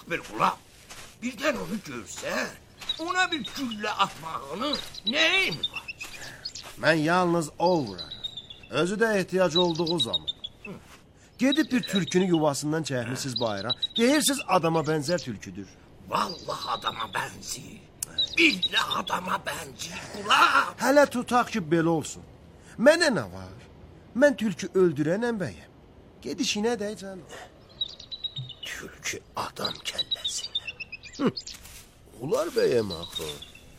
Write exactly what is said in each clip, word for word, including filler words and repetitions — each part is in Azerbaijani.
bir kulak. Birden onu görse ona bir gülle atmağını neyim var? Ben yalnız o vurarım. Özü de ihtiyaç olduğu zaman. Hı. Gedip bir türkünü yuvasından çəkmişsiz bayra. Deyirsiz adama benzer türküdür. Vallahi adama benziyor. Billah adama benziyor kulak. Hələ tutaq ki belə olsun. Mənə nə var? Mən türkü öldürənəm bəyəm. Gedişinə də canım. Türkü adam kəlləsinə. Hı. Ular bəyəm axı.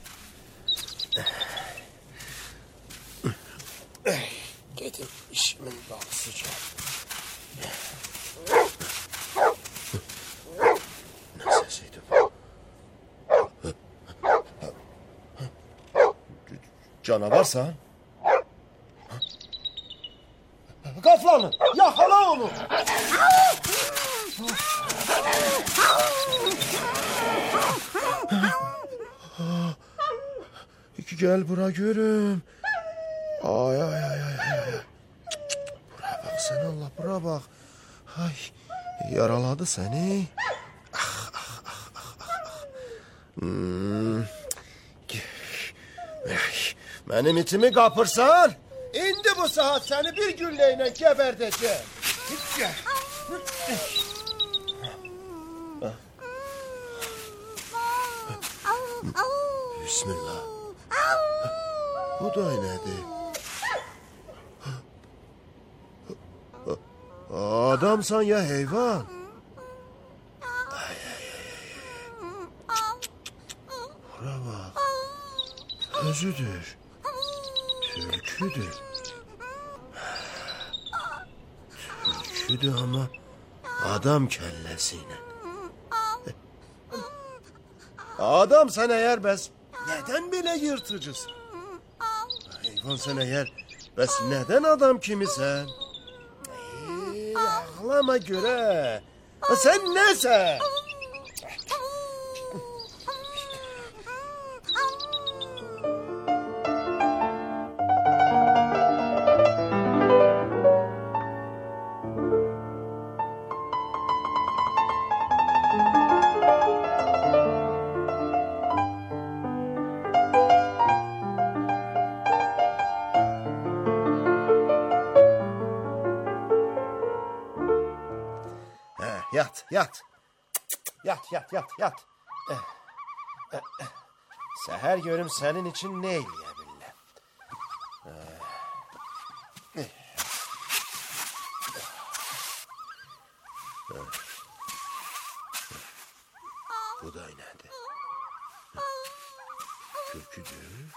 Gedim işimin bağısıca. Ne sesiydi bu? Canavarsan? Qaflanın, yakala onu. İki gel bura görüm. Ay ay ay ay ay. Bura bak sen Allah, bura bak. Ay, yaraladı seni. Ah ah ah ah ah. Hmm. Benim itimi kapırsan, indi bu saat seni bir gülleyle geberdeceğim. Bismillah. Bu da nedir? Adamsan ya heyvan. Ay ay ay. Bura bak. Özüdür. Türküdür. Türküdür ama adam kellesiyle. Adam sen eğer bes neden bile yırtıcısın? Hayvan sen eğer bes neden adam kimisən? Ey, ağlama göre. Sen nesen? Yat, yat. Yat, yat, yat, yat. Seher görüm senin için ne eyleyebilirler? Bu da nerede? Türküdür.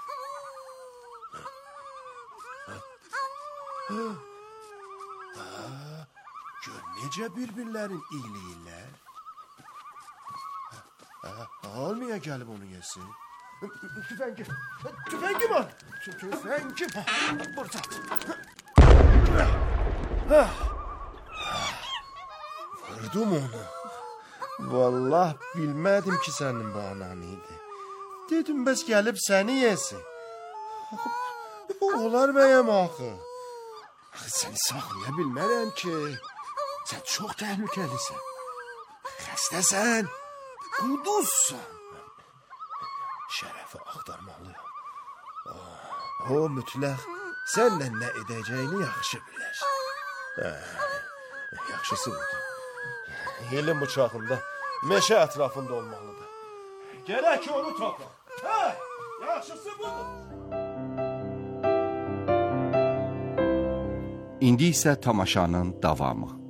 Gör nece birbirlerin iyiliğiyle. Almaya gelip onu yesin. Tüfengim. Tüfengim al. Tüfengim. Burada. Vurdum onu. Vallahi bilmedim ki senin bu ananıydı. Dedim bes gelip seni yesin. Olar bəyəm axı. Seni saxlayabilmərəm ki. Sen çok tehlikelisin. Xəstəsən. Quduzsan. Şərefi axtarmalıyım. O mütləq sənlə nə edəcəyini yaxşı bilər. Yaxşısı budur. Yelin bıçağında meşə ətrafında olmalıdır. Gerək ki onu topla. Hə, yaxşısı budur. İndi isə tamaşanın davamı.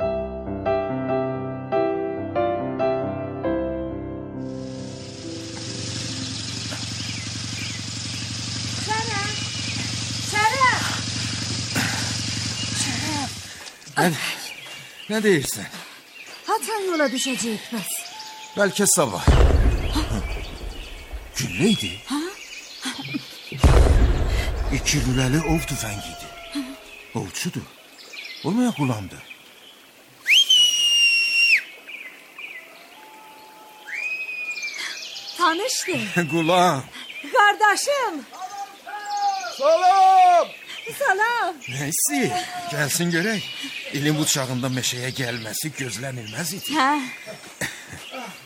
Ne, ne deyirsən? Haçan yola düşəcəyik bəs? Bəlkə sabah. Gülleydi. Ha? İki lüləli ov tüfəngiydi. Ovçudur. Olmaya qulamdı. Tanışdı. Qulam. Kardeşim. Salam. Salam. Neyse, gelsin görək. İlin bıçağında meşeye gelmesi gözlənilməz idi. Hə.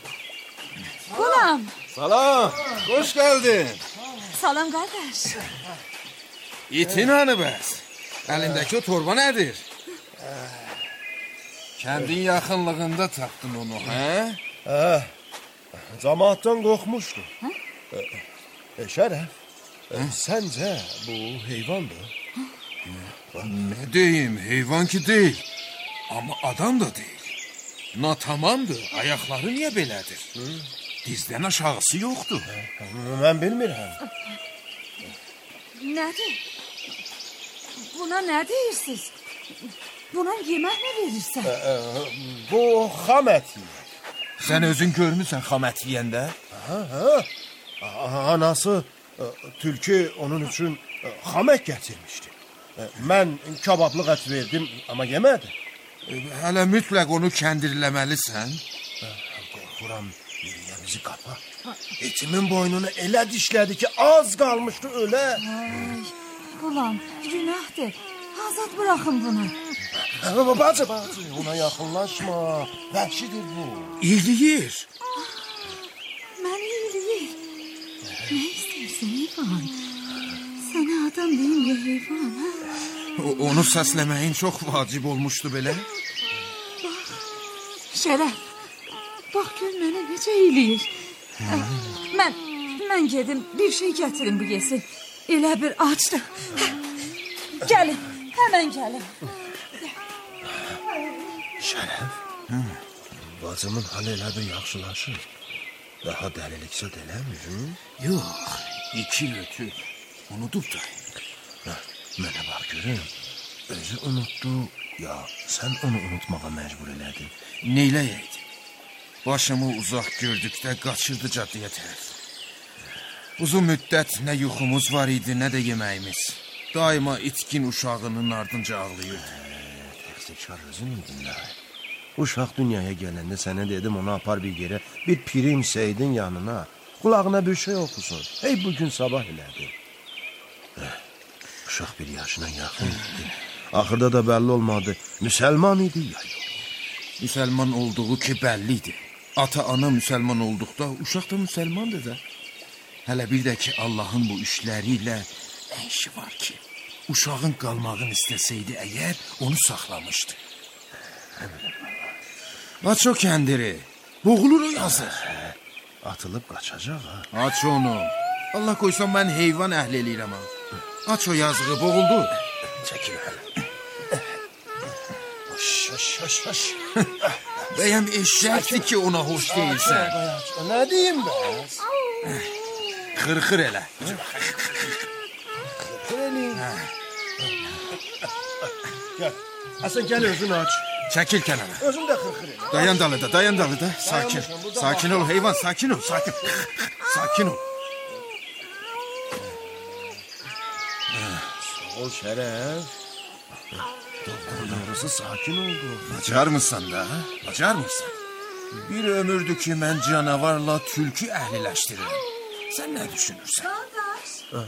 Salam. Salam. Hoş geldin. Salam kardeş. İtin hanı bəs? Elindeki o torba nedir? Kendin yakınlığında taktın onu, he? Hə. Cemaattan qorxmuşdu. E, e, Şərəf, e, səncə bu heyvandır? Ne diyeyim, heyvan ki değil. Ama adam da değil. Natamamdır, ayakları niye belədir? Dizden aşağısı yoktu. Mən bilmirəm. Nədir? Buna nə deyirsiniz? Buna yemək mi verirsən? E, bu xam əti. Sen özün görmüşsən xamət yiyəndə? Hə, hə. A- Anası e, tülkü onun üçün e, xam ət gətirmişdi. E, Mən kabablıq ət verdim, amma yemədi. E, Hələ mütləq onu kəndirləməlisən. Qorxuram, yeriyə bizi qapa. Etimin boynunu elə dişlədi ki, az qalmışdı ölə. Ay, ulan günahdır. Azad bırakın bunu. Hə, Bacı, bacı, ona yaxınlaşma. Vəhşidir bu. İliyir. Məni iyiliyir. Nə istəyirsən heyvan? Sənə adam deyim ya heyvan, ha? O- Onu səsləməyin çox vacib olmuşdu belə. Şərəf, bax gör mənə necə iyiliyir. Mən, mən gedim bir şey gətirim bu yesin. Elə bir açdı. Gəlin, həmən gəlin. Şərəf, bacımın halı elə bir yaxşılaşır. Daha dəliliksə dələmir. Yox, iki ötü. Unudub da. Hə, Mənə bax görüm. Özü unutdu, ya sən onu unutmağa məcbur elədin. Neyləyəydi? Başımı uzaq gördükdə qaçırdı caddəyə tərəf. Uzun müddət nə yuxumuz var idi, nə də yeməyimiz. Daima itkin uşağının ardınca ağlayırdı. Təqsirkar özün idin də. Uşaq dünyaya gələndə sənə dedim onu apar bir yerə, bir pirim Seydin yanına. Qulağına bir şey oxusun. Hey bugün sabah elədi. Eh, Uşaq bir yaşına yaxın idi. Axırda da bəlli olmadı. Müsəlman idi ya yox. Müsəlman olduğu ki bəllidir. Ata-ana müsəlman olduqda uşaq da müsəlmandır da. Hələ bir də ki Allahın bu işləri ilə nə işi var ki? Uşağın qalmağını istəsəydi əgər onu saxlamışdı. Aç o kəndiri. Boğulur o yazır. Atılıb qaçacaq ha. Aç onu. Allah qoysa mən heyvan əhl eləyirəm ha. Aç o yazığı, boğuldu. Çəkil hələ. Hoş, hoş, hoş, hoş. Bəyəm eşəkdir ki ona hoş deyilsən. Nə deyim bəs? Xırxır elə. Gəl. Hasan gəl özün aç. Çəkil kənara. Özün də xırxır elə. Dayan dalıda, dayan dalıda. Sakin. Sakin ol heyvan, sakin ol, sakin. Sakin ol. Ol Şərəf. Doktor doğrusu sakin oldu. Bacar mısın da? Bacar mısın? Bir ömürdür ki mən canavarla tülkü əhliləşdirirəm. Sən nə düşünürsən? Qardaş.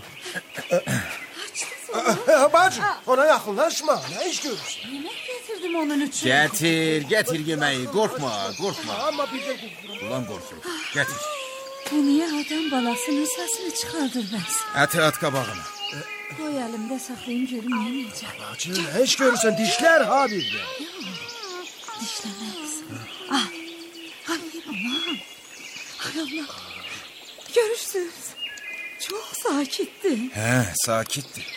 Bacı, ona yaxınlaşma. Nə iş görürsən? Yemək getirdim onun üçün. Gətir, gətir yeməyi. Qorxma, qorxma. Amma bir də qorxuram. Ulan qorxur. Gətir. Bu niyə adam balasının səsini çıxardır bəs? Əti at qabağına. Qoy əlimdə saxlayım görüm yeməyəcəm. Bacı, nə iş görürsən? Dişlər ha bir də. Dişləməz. Ah, ay aman. Ay Allah. Görürsünüz. Çox sakitdir. Hə, sakitdir.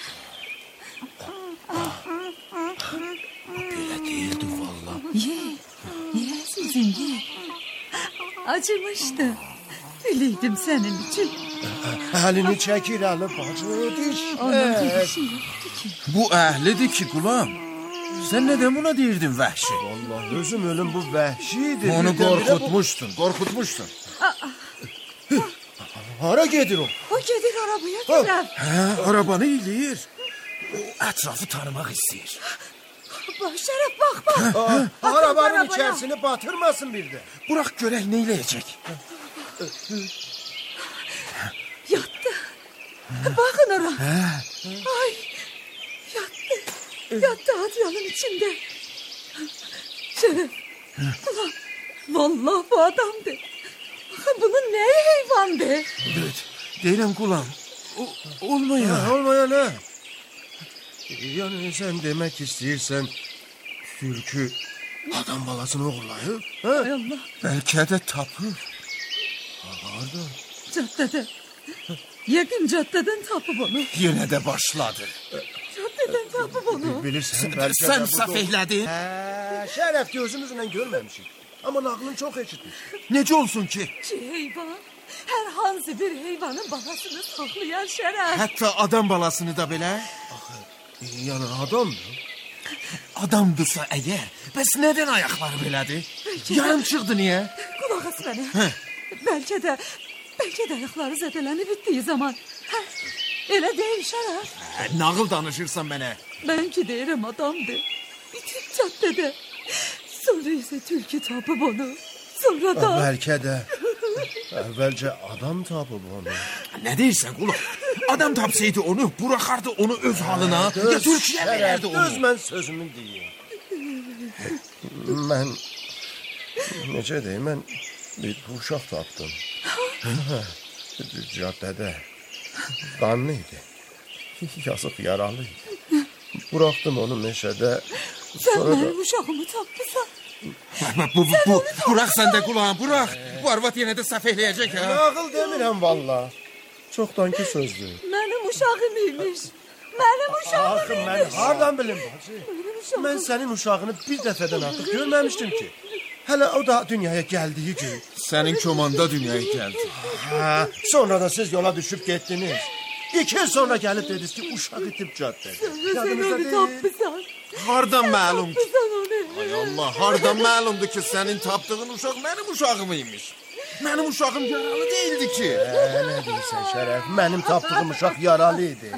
Belə deyildi valla. Ye, ye sizin ye. Acımışdı. Bileydim senin için. Əlini çəkir əli bacı, Onun dişlər. gibi bir şey yoktu ki. Bu əhlidir ki, qulam. Sən nədən buna deyirdin vəhşi? Allah, özüm ölüm bu vəhşidir. Onu Birdən-birə bu- qorxutmuşdun, qorxutmuşdun. Hara gedir o? O gedir arabaya tərəf. Hə, arabanı eləyir. O ətrafı tanımaq istəyir. Bax Şərəf bax bax. Aa, arabanın arabaya. içərisini batırmasın bir də. Bırak görək nə eləyəcək. Yattı. Bakın ora. Ay. Yattı. Yattı Adyal'ın içinde. Şeref. Ulan. Vallahi bu adamdı. Axı bunun nəyi heyvandır? Evet, deyirəm qulam. O, olmaya. Ha, olmaya ne? Yani sen demek istiyorsan Türkü adam balasını uğurlayıp, ha? Ay Allah, Bəlkə də tapır. Harda? caddədə. Yəqin caddədən tapıb onu. Yenə də başladı. Caddədən tapıb onu. Bilirsən belki Sən de bu saf da- ehlədin. Hə, şərəf gözümüzlə görməmişik. Amma nağılın çox eşitmiş. Necə olsun ki? Ki heyvan, hər hansı bir heyvanın balasını saxlayan şərəf. Hətta adam balasını da belə. Yəni adamdır. Adamdırsa əgər, bəs nədən ayaqları belədir? Yarım çıxdı niyə? Qulaq as mənə. Bəlkə də, bəlkə də ayaqları zədələnib bitdiyi zaman. Hə, elə deyil şərəf. Hə, nağıl danışırsan mənə. Mən ki deyirəm adamdır. Bitib caddədə. Sonra isə tülkü tapıb onu. Sonra da... Bəlkə də əvvəlcə adam tapıb onu. Nə deyirsən qulaq? Adam tapsaydı onu, buraxardı onu öz halına, ya Türkiyə verərdi onu. Düz mən sözümü deyim. Mən necə deyim, mən bir uşaq tapdım. Caddədə. Qanlı idi. Yazıq yaralı idi. Buraxdım onu meşədə. Sən Sonra da mənim uşağımı tapmışsan. Bu, bu, bu, burax sən də qulağın, burax. Bu arvad yenə də səhv eləyəcək ha. nağıl demirəm valla. Çoxdan ki sözdür. Mənim uşağım imiş. Mənim uşağım Axı imiş. mən hardan bilim bacı? Mənim uşağım. Mən sənin uşağını bir dəfədən artıq görməmişdim ki. Hələ o da dünyaya gəldiyi gün. Sənin komanda dünyaya gəldi. Ha, sonra da siz yola düşüb getdiniz. İki il sonra gəlib dediniz ki, uşaq itib caddədə. Sən onu tapmışsan. Hardan məlum? Tapmışsan onu. Ay Allah, hardan məlumdur ki, sənin tapdığın uşaq mənim uşağım imiş. Mənim uşağım yaralı değildi ki. Hə, nə deyirsən Şərəf? Mənim tapdığım uşaq yaralı idi.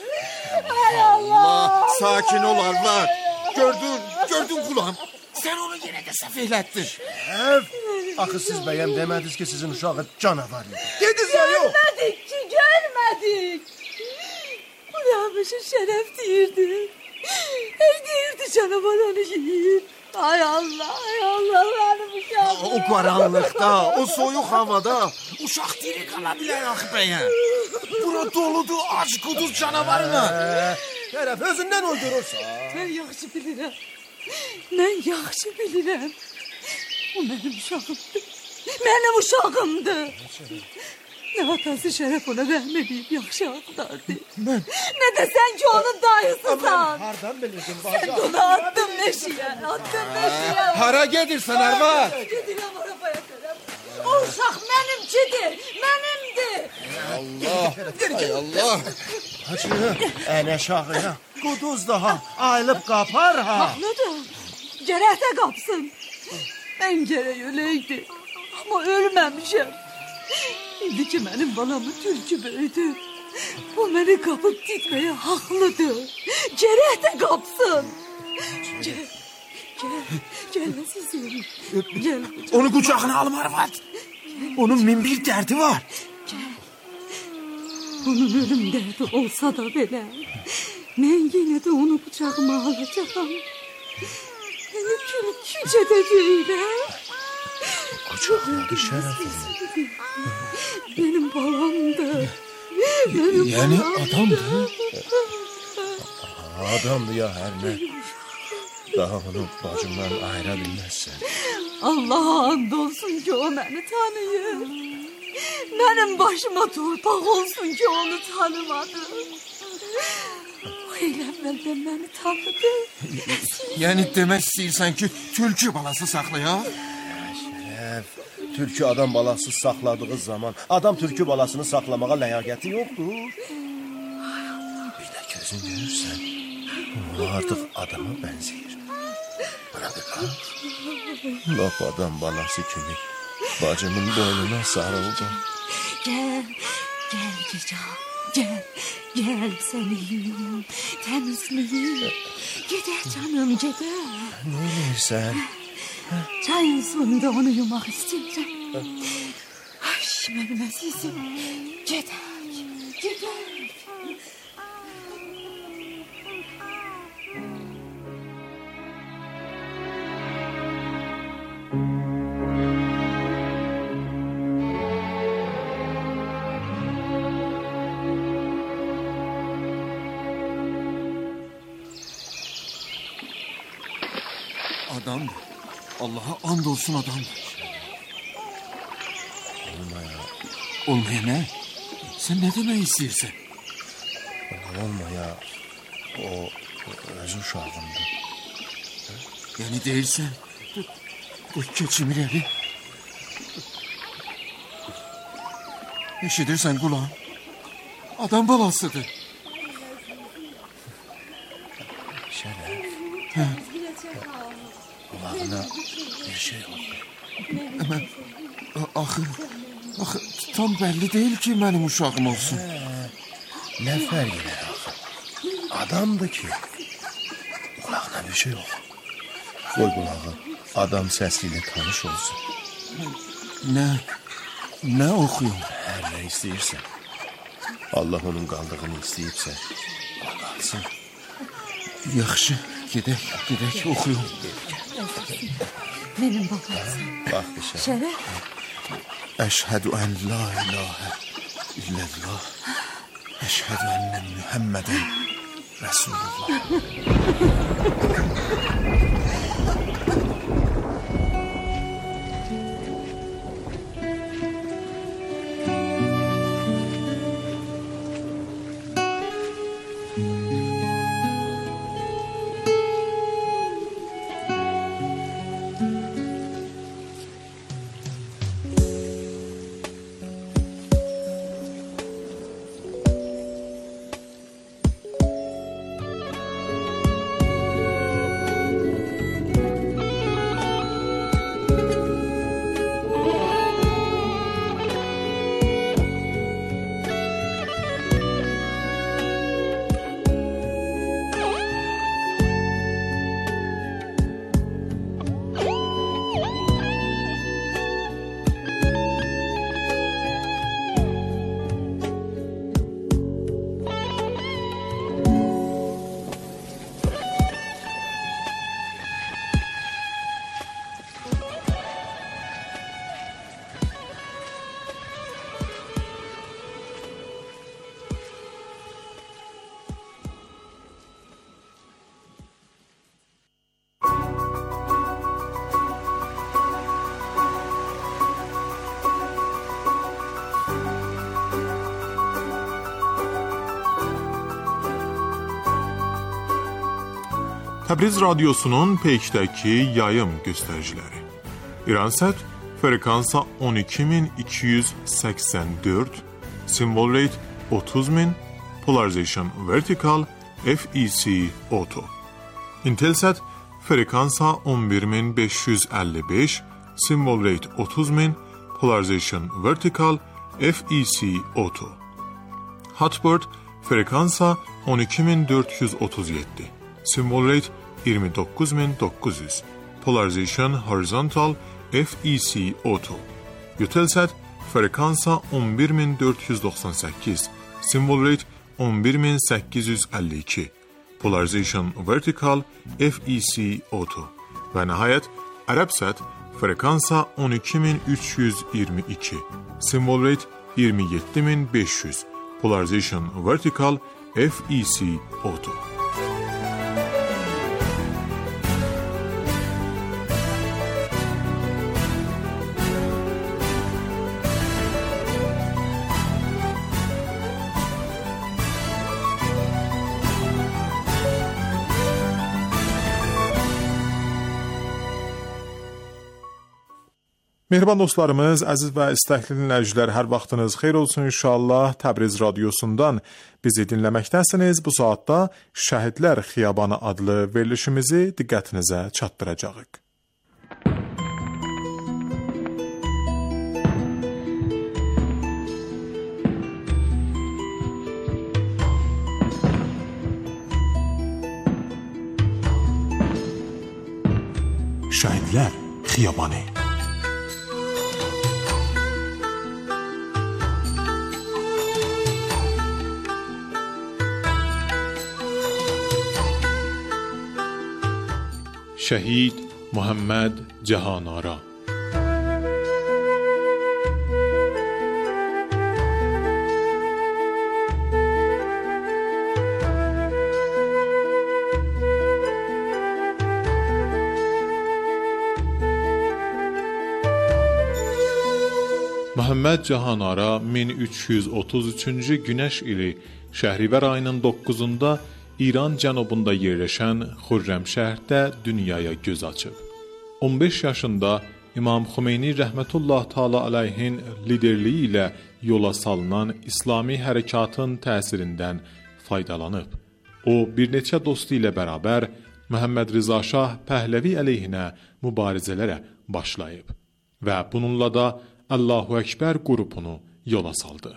Ay Allah. Allah, sakin ol arvad. Gördün, gördün qulam. Sən onu yenə də səhv elətdin. Şərəf, axı siz bəyəm demədiniz ki, sizin uşağı canavar idi. Dediniz ya yox? Görmədik ki, görmədik. Kulağmışın şərəf deyirdi. Ey deyirdi canavar onu yiyir. Ay Allah, ay Allah, mənim uşağım. O qaranlıqda, o soyuq havada uşaq diri qala bilər axı bəyəm. Bura doludur ac quduz canavarla. Hə, Şərəf, özündən uydurursan. Mən yaxşı bilirəm. Mən yaxşı bilirəm. O mənim uşağımdır. Mənim uşağımdır. Nə atası şərəf ona rəhm edib yaxşı axtardı. Mən... Nə də sən ki onun dayısısan. Hardan bilirsin Sən bacı? onu attın meşiyə, attın meşiyə. Hara gedirsən arvad? Gedirəm arabaya tərəf. O uşaq mənimkidir, mənimdir. Allah, ay Allah. Hacı, ən aşağıya. Quduz daha ayılıb qapar ha. Haqlıdır, gərək də qapsın. Mən gərək öləydi, amma ölməmişəm. İndi ki mənim balamı tülkü böyüdü. O məni qapıb gitməyə haqlıdır. Gərək də qapsın. Gəl, gəl, gəl əzizim. Gəl. Onu qucağına alım arvad. Onun min bir dərdi var. Onun ölüm dərdi olsa da belə, mən yenə də onu qucağıma alacağam. Məni tülkücə də deyiləm. Qucaqladı Şərəf onu. Benim balamdır. Benim Yəni balam. adamdır. Adamdır ya hər nə. Daha onu bacımdan ayıra bilməzsən. Allah'a and olsun ki o beni tanıyır. Benim başıma torpaq olsun ki onu tanımadı. O elə əvvəldən beni tanıdı. Yəni demək istəyirsən ki, tülkü balası saxlayaq? Şərəf, tülkü adam balası saxladığı zaman adam tülkü balasını saxlamağa ləyaqəti yoxdur. Bir də gözün görürsən, o artıq adama bənzəyir. Bana bir bax. Lap adam balası kimi bacımın boynuna sarıldı. Gel, gel Cica, gel, gel senin temizliğin. Gedək canım, gedək. Ne edirsən? Çayın sonunda onu yumaq istəyirəm. Ay, mənim əzizim, gedək, gedək. Adamdır. Allah'a and olsun adamdır. Olmaya, Olmaya ne? Sen ne demek istiyorsun? olmaya o öz uşağımdı. Yani değilsen bu keçimir evi. Eşidirsen kulağım. Adam balasıdır. Şeref, He. kulağına bir şey oldu. Hemen axı, axı tam belli değil ki benim uşağım olsun. Ne fark eder axı? Adamdı ki. Kulağına bir şey oldu. Koy kulağı, adam sesiyle tanış olsun. Ne? Ne okuyor? Her ne isteyirsen. Allah onun kaldığını isteyipse o kalsın. Yaxşı, gedək, gedək oxuyum. Benim babam. Bak bir şey. Şeref. Əşhədü ən la ilahə illallah. Əşhədü ənə Muhammədən Rəsulullah. Təbriz Radyosu'nun Peyk'təki yayım göstəriciləri. İransat frekansa on iki min iki yüz səksən dörd, symbol rate otuz min, polarization vertical, F E C auto. Intelsat frekansa on bir min beş yüz əlli beş, symbol rate otuz min, polarization vertical, F E C auto. Hotbird frekansa on iki min dörd yüz otuz yeddi, symbol rate iyirmi dokuz min dokuz yüz, polarization horizontal, F E C auto. Eutelsat frekansa on bir min dörd yüz doxsan səkkiz, symbol rate on bir min səkkiz yüz əlli iki, polarization vertical, F E C auto. Və nəhayət Arabsat frekansa on iki min üç yüz iyirmi iki, symbol rate iyirmi yeddi min beş yüz, polarization vertical, F E C auto. Mehriban dostlarımız, əziz və istəkli dinləyicilər, hər vaxtınız xeyir olsun inşallah. Təbriz Radyosu'ndan bizi dinləməkdəsiniz. Bu saatda Şəhidlər Xiyabanı adlı verilişimizi diqqətinizə çatdıracağıq. Şəhidlər Xiyabanı. شهید محمد جهانآرا. Məhəmməd Cahanara min üç yüz otuz üçüncü günəş ili Şəhrivər ayının doqquzunda İran cənubunda yerləşən Xürrəmşəhərdə dünyaya göz açıb. on beş yaşında İmam Xümeyni rəhmətullah təala aleyhin liderliyi ilə yola salınan İslami hərəkatın təsirindən faydalanıb. O, bir neçə dostu ilə bərabər Məhəmməd Rıza Şah Pəhləvi əleyhinə mübarizələrə başlayıb və bununla da Allahu Ekber qrupunu yola saldı.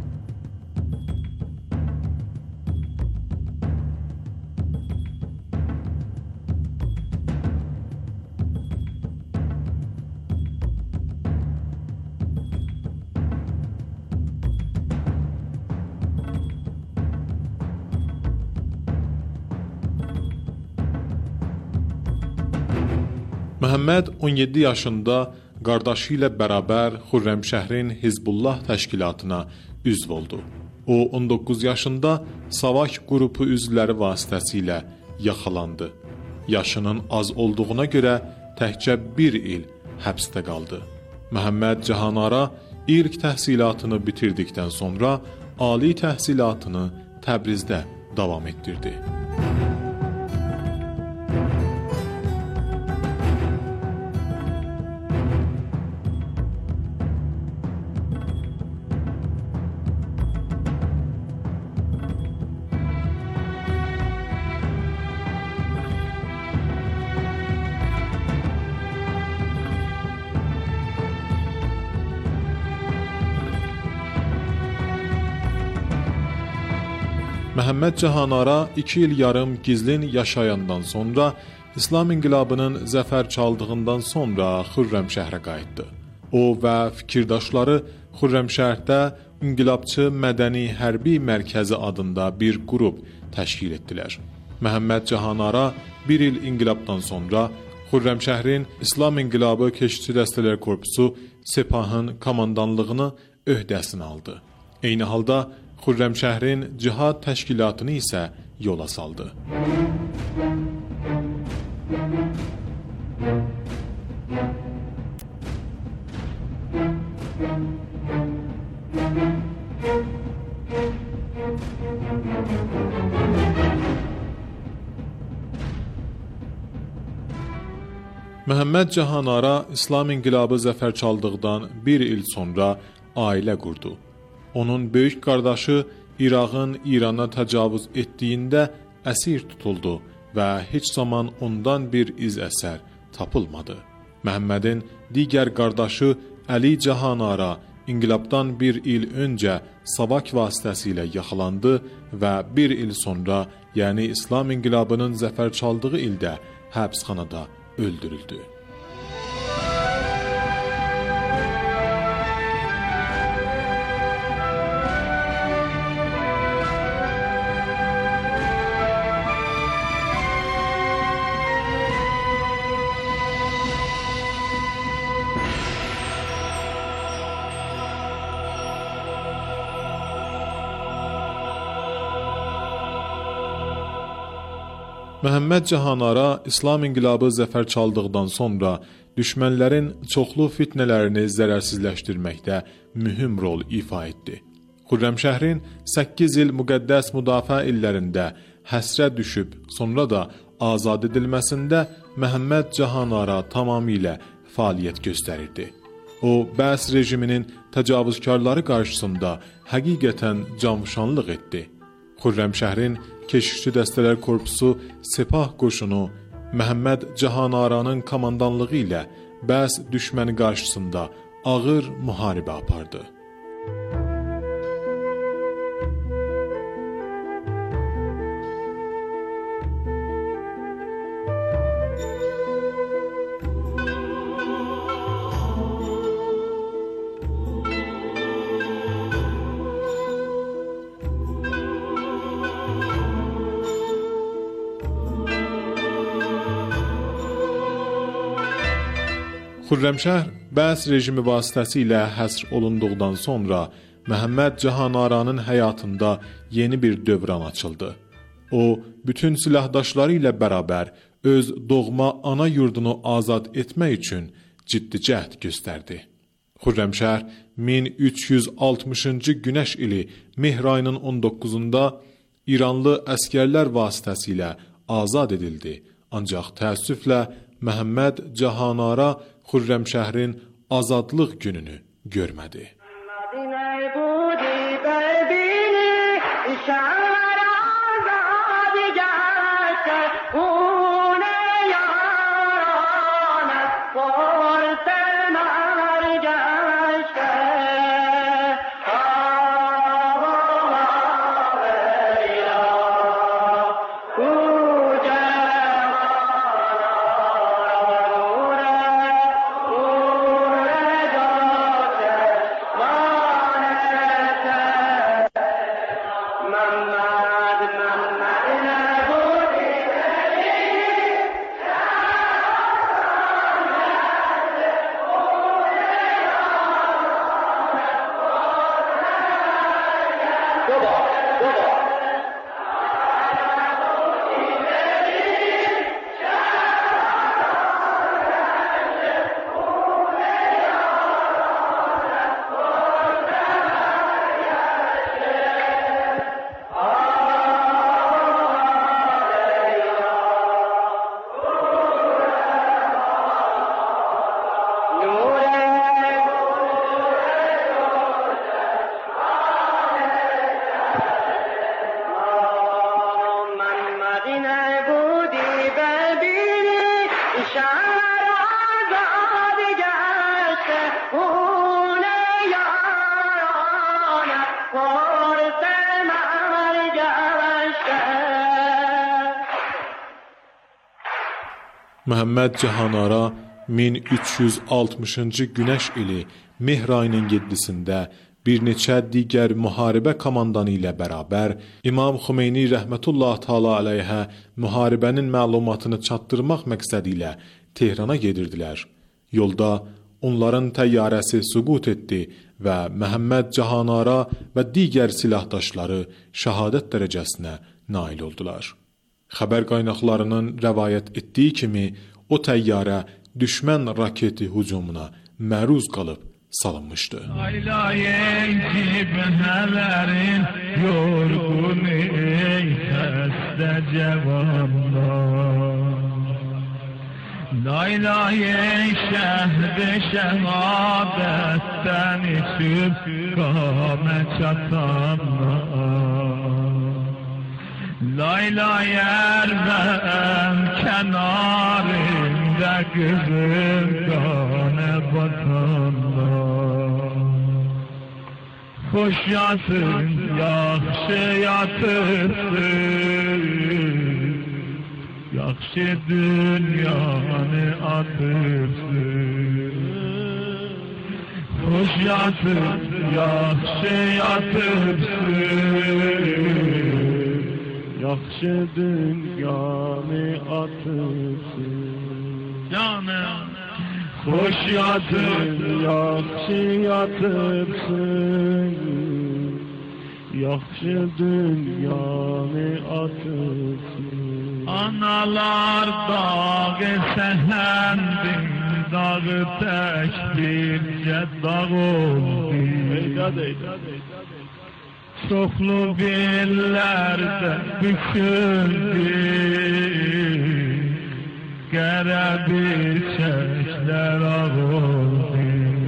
Məhəmməd on yeddi yaşında qardaşı ilə bərabər Xürrəmşəhrin Hizbullah təşkilatına üzv oldu. O, on doqquz yaşında Savak qrupu üzvləri vasitəsilə yaxalandı. Yaşının az olduğuna görə təkcə bir il həbsdə qaldı. Məhəmməd Cahanara ilk təhsilatını bitirdikdən sonra ali təhsilatını Təbrizdə davam etdirdi. Məhəmməd Cahanara iki il yarım gizlin yaşayandan sonra İslam inqilabının zəfər çaldığından sonra Xürrəmşəhrə qayıtdı. O və fikirdaşları Xürrəmşəhərdə İnqilabçı Mədəni Hərbi Mərkəzi adında bir qrup təşkil etdilər. Məhəmməd Cahanara bir il inqilabdan sonra Xürrəmşəhrin İslam İnqilabı Keşikçi Dəstələr Korpusu Sepahın komandanlığını öhdəsinə aldı. Eyni halda Xürrəmşəhrin cihad təşkilatını isə yola saldı. Məhəmməd Cahanara İslam İnqilabı zəfər çaldıqdan bir il sonra ailə qurdu. Onun böyük qardaşı İraqın İrana təcavüz etdiyində əsir tutuldu və heç zaman ondan bir iz əsər tapılmadı. Məhəmmədin digər qardaşı Əli Cahanara inqilabdan bir il öncə Savak vasitəsilə yaxalandı və bir il sonra, yəni İslam İnqilabının zəfər çaldığı ildə həbsxanada öldürüldü. Məhəmməd Cahanara İslam İnqilabı zəfər çaldıqdan sonra düşmənlərin çoxlu fitnələrini zərərsizləşdirməkdə mühüm rol ifa etdi. Xürrəmşəhrin səkkiz il müqəddəs müdafiə illərində həsrə düşüb, sonra da azad edilməsində Məhəmməd Cahanara tamamilə fəaliyyət göstərirdi. O, Bəs rejiminin təcavüzkarları qarşısında həqiqətən canfşanlıq etdi. Xürrəmşəhrin Keşikçi Dəstələr Korpusu Sepah qoşunu Məhəmməd Cahanaranın komandanlığı ilə Bəs düşməni qarşısında ağır müharibə apardı. Xürrəmşəhr Bəs rejimi vasitəsilə həsr olunduqdan sonra Məhəmməd Cahanaranın həyatında yeni bir dövran açıldı. O, bütün silahdaşları ilə bərabər öz doğma ana yurdunu azad etmək üçün ciddi cəhd göstərdi. Xürrəmşəhr min üç yüz altmışıncı günəş ili mehr ayının on doqquzunda İranlı əskərlər vasitəsilə azad edildi. Ancaq təəssüflə Məhəmməd Cahanara Xürrəmşəhrin azadlıq gününü görmədi. Məhəmməd Cahanara min üç yüz altmışıncı günəş ili mehr ayının yeddisində bir neçə digər müharibə komandanı ilə bərabər İmam Xümeyni rəhmətullah təala əleyhə müharibənin məlumatını çatdırmaq məqsədi ilə Tehrana gedirdilər. Yolda onların təyyarəsi süqut etdi və Məhəmməd Cahanara və digər silahdaşları şəhadət dərəcəsinə nail oldular. Xəbər qaynaqlarının rəvayət etdiyi kimi o təyyarə düşmən raketi hücumuna məruz qalıb salınmışdı. Aylayın kibnələrin yorğun ey xəstə cavanlar. Laylayın şəhri şəhadətdən içib qamə çatanlar. Laylayər vəm kənarında qızım qanə batanlar. Xoş yatın, yaxşı yatırsın, yaxşı dünyanı atırsın. Xoş yatın, yaxşı yatırsın, yaxşı dünyanı atırsın. Canım, xoş yatır, yaxşı yatırsın, yaxşı dünyanı atırsın. Analar dağı səhəndin, dağı tək bircə dağ oldu. Eydad, eydad, eydad. Çoxlu bellərdə büküldü, qərəbi çəklər ağoldu.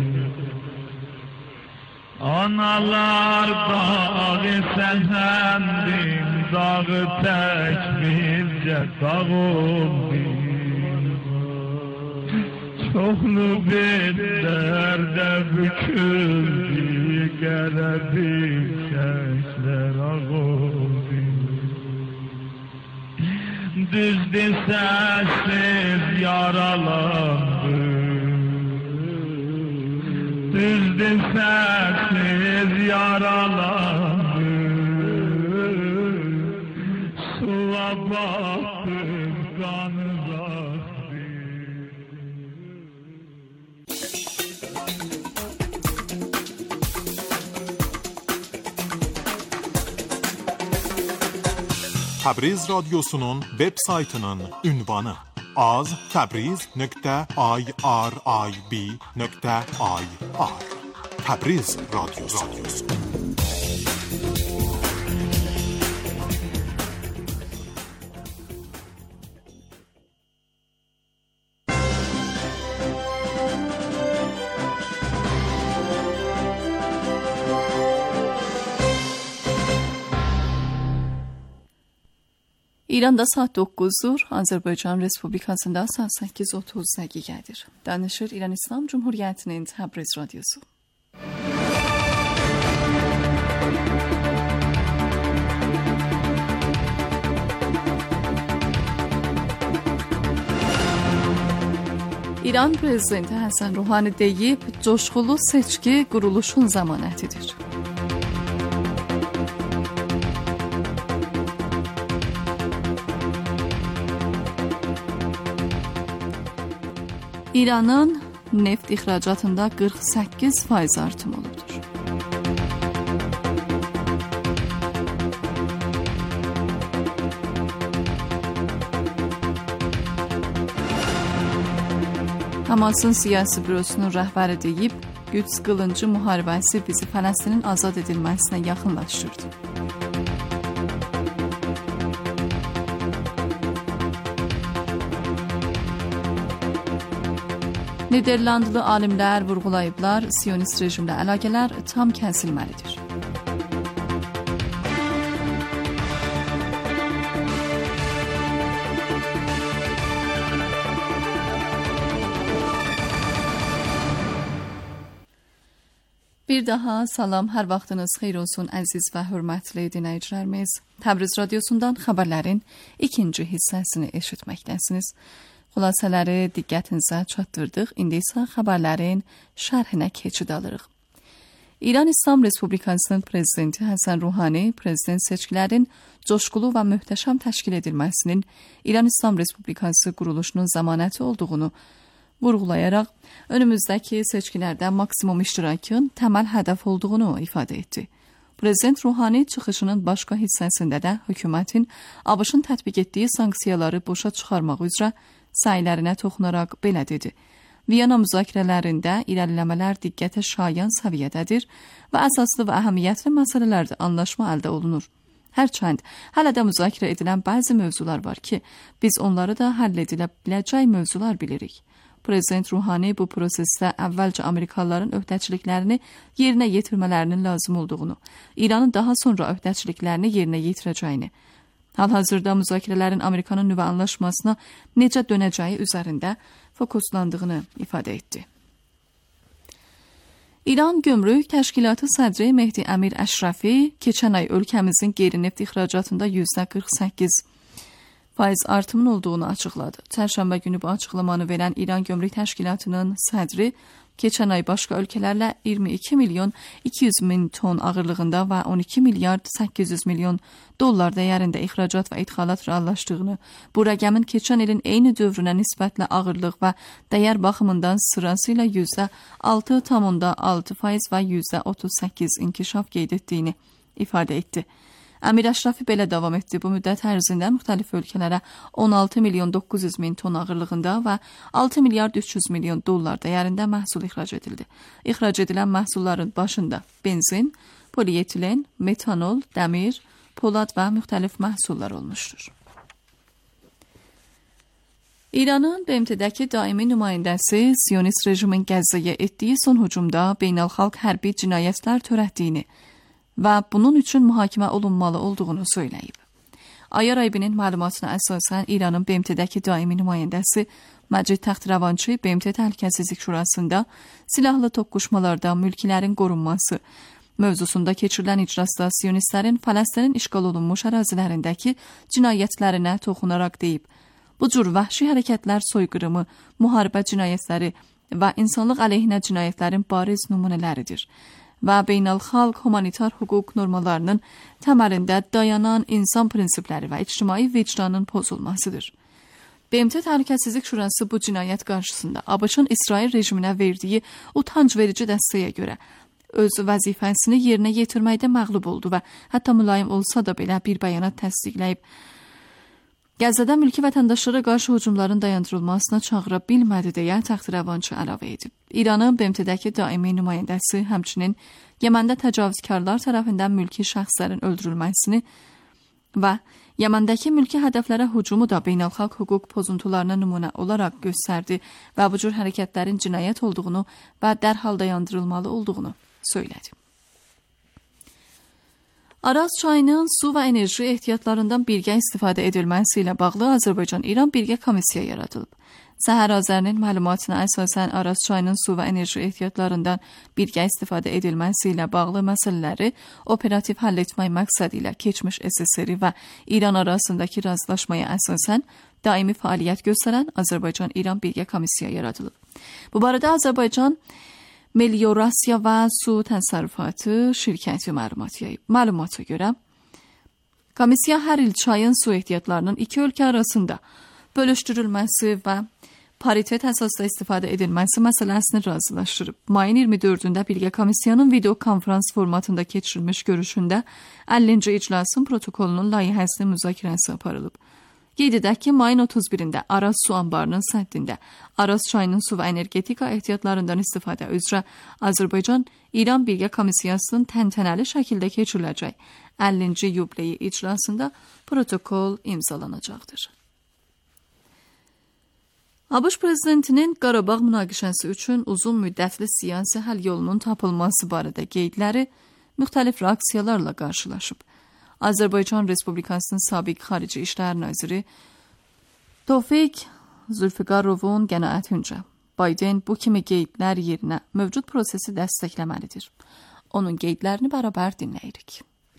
Analar dağı səhəndin, dağı tək bircə dağ oldu. Çoxlu bellərdə büküldü, qərəbi çəklər ağoldu. Düzdür səssiz yaralandı, düzdür səssiz yaralandı. Suya baxdım qanı baxdı. Təbriz Radyosu'nun web saytının ünvanı az tabriz nokta irib nokta ir Təbriz Radyosu. İranda saat dokuzdur, Azərbaycan Respublikasında saat səkkiz otuz dəqiqədir. Danışır İran İslam Cumhuriyyətinin Təbriz Radyosu. İran Prezidenti Həsən Ruhani deyib, coşqulu seçki quruluşun zamanətidir. İranın neft ixracatında qırx səkkiz faiz artım olubdur. Hamasın siyasi bürosunun rəhbəri deyib, Qüds qılıncı müharibəsi bizi Fələstinin azad edilməsinə yaxınlaşdırdı. Niderlandlı alimlər vurğulayıblar, Siyonist rejimlə əlaqələr tam kəsilməlidir. Bir daha salam, hər vaxtınız xeyir olsun əziz və hörmətli dinləyicilərimiz. Təbriz Radyosundan xəbərlərin ikinci hissəsini eşitməkdəsiniz. Xülasələri diqqətinizə çatdırdıq. İndi isə xəbərlərin şərhinə keçid alırıq. İran İslam Respublikasının Prezidenti Həsən Ruhani, prezident seçkilərin coşqulu və möhtəşəm təşkil edilməsinin İran İslam Respublikası quruluşunun zamanəti olduğunu vurğulayaraq, önümüzdəki seçkilərdə maksimum iştirakın təməl hədəf olduğunu ifadə etdi. Prezident Ruhani çıxışının başqa hissəsində də hökumətin ABŞ-ın tətbiq etdiyi sanksiyaları boşa çıxarmaq üzrə səylərinə toxunaraq belə dedi. Viyana müzakirələrində irəliləmələr diqqətə şayan səviyyədədir və əsaslı və əhəmiyyətli məsələlərdə anlaşma əldə olunur. Hərçənd, hələ də müzakirə edilən bəzi mövzular var ki, biz onları da həll edilə biləcək mövzular bilirik. Prezident Ruhani bu prosesdə əvvəlcə Amerikalıların öhdəçiliklərini yerinə yetirmələrinin lazım olduğunu, İranın daha sonra öhdəçiliklərini yerinə yetirəcəyini, hal-hazırda müzakirələrin Amerikanın nüvə anlaşmasına necə dönəcəyi üzərində fokuslandığını ifadə etdi. İran Gömrük Təşkilatı sədri Mehdi Əmir Əşrafi keçən ay ölkəmizin qeyri-neft ixracatında yüzdə qırx səkkiz faiz artımın olduğunu açıqladı. Çərşənbə günü bu açıqlamanı verən İran Gömrük Təşkilatının sədri keçən ay başqa ölkələrlə iyirmi iki milyon iki yüz min ton ağırlığında və on iki milyard səkkiz yüz milyon dollar dəyərində ixracat və idxalat reallaşdığını, bu rəqəmin keçən ilin eyni dövrünə nisbətlə ağırlıq və dəyər baxımından sırasıyla yüzdə altı tam altı faiz və yüzdə otuz səkkiz inkişaf qeyd etdiyini ifadə etdi. Əmir Əşrafi belə davam etdi. Bu müddət ərzində müxtəlif ölkələrə on altı milyon doqquz yüz min ton ağırlığında və altı milyard üç yüz milyon dollar dəyərində məhsul ixrac edildi. İxrac edilən məhsulların başında benzin, polietilen, metanol, dəmir, polad və müxtəlif məhsullar olmuşdur. İranın B M T-dəki daimi nümayəndəsi Siyonist rejimin Qəzzəyə etdiyi son hücumda beynəlxalq hərbi cinayətlər törətdiyini və bunun üçün mühakimə olunmalı olduğunu söyləyib. Ayar Aybinin məlumatına əsasən İranın B M T-dəki daimi nümayəndəsi Məcid Taxtravançı B M T Təhlükəsizlik Şurasında silahlı toqquşmalarda mülkilərin qorunması mövzusunda keçirilən iclasda Siyonistlərin Fələstinin işğal olunmuş ərazilərindəki cinayətlərinə toxunaraq deyib. Bu cür vəhşi hərəkətlər soyqırımı, müharibə cinayətləri və insanlıq əleyhinə cinayətlərin bariz nümunələridir və beynəlxalq humanitar hüquq normalarının təməlində dayanan insan prinsipləri və ictimai vicdanın pozulmasıdır. B M T Təhlükəsizlik Şurası bu cinayət qarşısında ABŞ-ın İsrail rejiminə verdiyi utanc verici dəstəyə görə öz vəzifəsini yerinə yetirməkdə məğlub oldu və hətta mülayim olsa da belə bir bəyanat təsdiqləyib. Qəzzədə mülki vətəndaşlara qarşı hücumların dayandırılmasına çağıra bilmədi deyə Təxtirəvançı əlavə edib. İranın B M T-dəki daimi nümayəndəsi həmçinin Yəməndə təcavüzkarlar tərəfindən mülki şəxslərin öldürülməsini və Yəməndəki mülki hədəflərə hücumu da beynəlxalq hüquq pozuntularına nümunə olaraq göstərdi və bu cür hərəkətlərin cinayət olduğunu və dərhal dayandırılmalı olduğunu söylədi. Araz çayının su və enerji ehtiyatlarından birgə istifadə edilməsi ilə bağlı Azərbaycan-İran birgə komissiya yaradılıb. Səhər Azərinin məlumatına əsasən Araz çayının su və enerji ehtiyatlarından birgə istifadə edilməsi ilə bağlı məsələləri operativ həll etmək məqsədi ilə keçmiş S S R və İran arasındakı razılaşmaya əsasən daimi fəaliyyət göstərən Azərbaycan-İran birgə komissiya yaradılıb. Bu barədə Azərbaycan Meliorasiya və Su Təsərrüfatı şirkəti məlumat yayıb. Məlumata görə, komissiya hər il çayın su ehtiyatlarının iki ölkə arasında bölüşdürülməsi və paritet əsasda istifadə edilməsi məsələsini razılaşdırıb. Mayın iyirmi dördündə birgə komissiyanın video konferans formatında keçirilmiş görüşündə əllinci iclasın protokolunun layihəsinin müzakirəsi aparılıb. Qeyd edək ki, mayın otuz birində Araz su anbarının səddində Araz çayının su və energetika ehtiyatlarından istifadə üzrə Azərbaycan-İran birgə komissiyasının təntənəli şəkildə keçiriləcək əllinci yubileyi iclasında protokol imzalanacaqdır. ABŞ prezidentinin Qarabağ münaqişəsi üçün uzun müddətli siyasi həll yolunun tapılması barədə qeydləri müxtəlif reaksiyalarla qarşılaşıb. Azərbaycan Respublikasının sabiq xarici İşlər naziri Tofiq Zülfiqarovun qənaətincə Biden bu kimi qeydlər yerinə mövcud prosesi dəstəkləməlidir. Onun qeydlərini bərabər dinləyirik.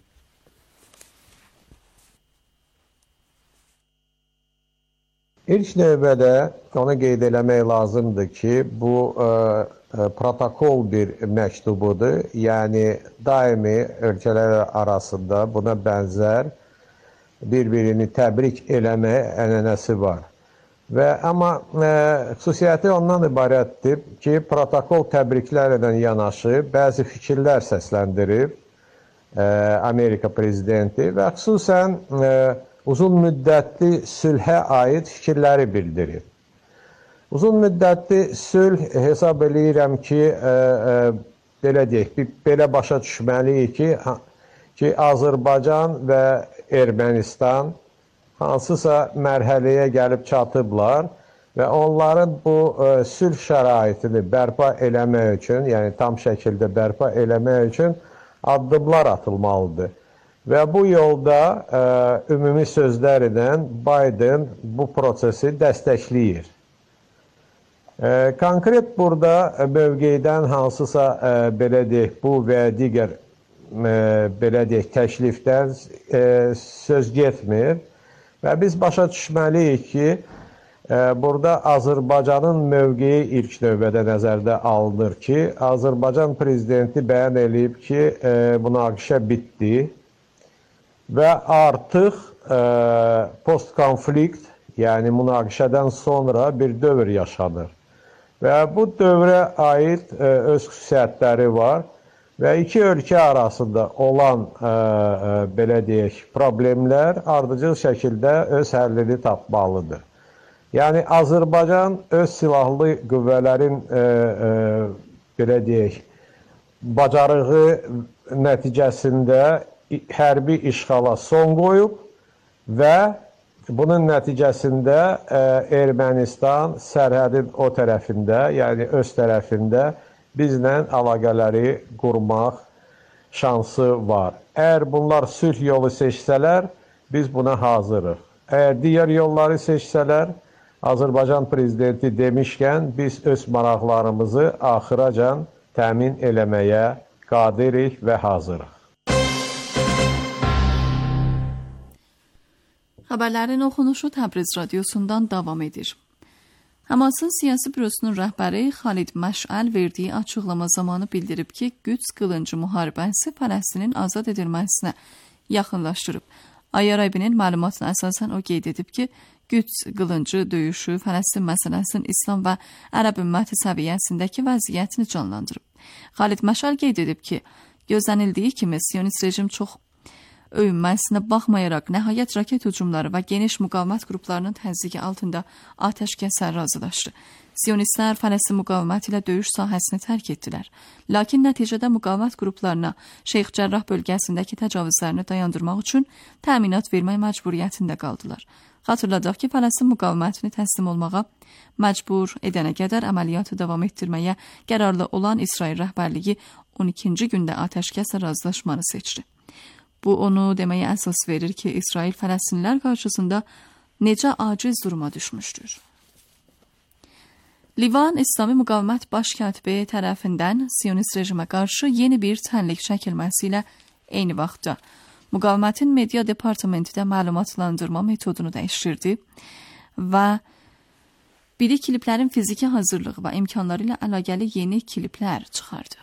İlk növbədə onu qeyd eləmək lazımdır ki, bu ə, ə, protokol bir məktubudur. Yəni, daimi ölkələr arasında buna bənzər bir-birini təbrik eləmək ənənəsi var. Və amma ə, xüsusiyyəti ondan ibarətdir ki, protokol təbriklərlə yanaşı bəzi fikirlər səsləndirib ə, Amerika prezidenti və xüsusən ə, uzun müddətli sülhə aid fikirləri bildirir. Uzun müddətli sülh hesab eləyirəm ki, ə, ə, belə deyək, belə başa düşməliyik ki, ki, Azərbaycan və Ermənistan hansısa mərhələyə gəlib çatıblar və onların bu ə, sülh şəraitini bərpa eləmək üçün, yəni tam şəkildə bərpa eləmək üçün addımlar atılmalıdır. Və bu yolda ə, ümumi sözlərlə Biden bu prosesi dəstəkləyir. Ə, konkret burada mövqeydən hansısa ə, belə deyək, bu və digər ə, belə deyək, təklifdən ə, söz getmir. Və biz başa düşməliyik ki, ə, burada Azərbaycanın mövqeyi ilk növbədə nəzərdə alınır ki, Azərbaycan prezidenti bəyan edib ki, ə, münaqişə bitdi. Və artıq e, post-konflikt, yəni münaqişədən sonra bir dövr yaşanır. Və bu dövrə aid e, öz xüsusiyyətləri var və iki ölkə arasında olan e, e, belə deyək, problemlər ardıcıl şəkildə öz həllini tapmalıdır. Yəni Azərbaycan öz silahlı qüvvələrin e, e, belə deyək, bacarığı nəticəsində hərbi işğala son qoyub və bunun nəticəsində ə, Ermənistan sərhədin o tərəfində, yəni öz tərəfində bizlə əlaqələri qurmaq şansı var. Əgər bunlar sülh yolu seçsələr, biz buna hazırıq. Əgər digər yolları seçsələr, Azərbaycan prezidenti demişkən, biz öz maraqlarımızı axıracan təmin eləməyə qadirik və hazırıq. Xəbərlərin oxunuşu Təbriz radiosundan davam edir. Həmasın siyasi bürosunun rəhbəri Xalid Məşəl verdiyi açıqlama zamanı bildirib ki, Qüds qılıncı müharibəsi Fələstinin azad edilməsinə yaxınlaşdırıb. Ay Arabinin məlumatına əsasən o qeyd edib ki, Qüds qılıncı döyüşü Fələstin məsələsinin İslam və Ərəb ümməti səviyyəsindəki vəziyyətini canlandırıb. Xalid Məşəl qeyd edib ki, gözlənildiyi kimi Siyonist rejim çox öyünməsinə baxmayaraq nəhayət raket hücumları və geniş müqavimət qruplarının təzyiqi altında atəşkəsə razılaşdı. Siyonistlər Fələstin müqaviməti ilə döyüş sahəsini tərk etdilər. Lakin nəticədə müqavimət qruplarına Şeyx Cərrah bölgəsindəki təcavüzlərini dayandırmaq üçün təminat vermək məcburiyyətində qaldılar. Xatırladaq ki, Fələstin müqavimətini təslim olmağa məcbur edənə qədər əməliyyatı davam etdirməyə qərarlı olan İsrail rəhbərliyi on ikinci gündə atəşkəsə razılaşmanı seçdi. Bu onu deməyə əsas verir ki, İsrail Fələstinlilər qarşısında necə aciz duruma düşmüşdür. Livan İslami Müqavimət Baş Katibi tərəfindən Siyonist rejimə qarşı yeni bir tənlik çəkilməsi ilə eyni vaxtda Müqavimətin media departamenti də məlumatlandırma metodunu dəyişdirdi və biri kliplərin fiziki hazırlığı və imkanları ilə əlaqəli yeni kliplər çıxardı.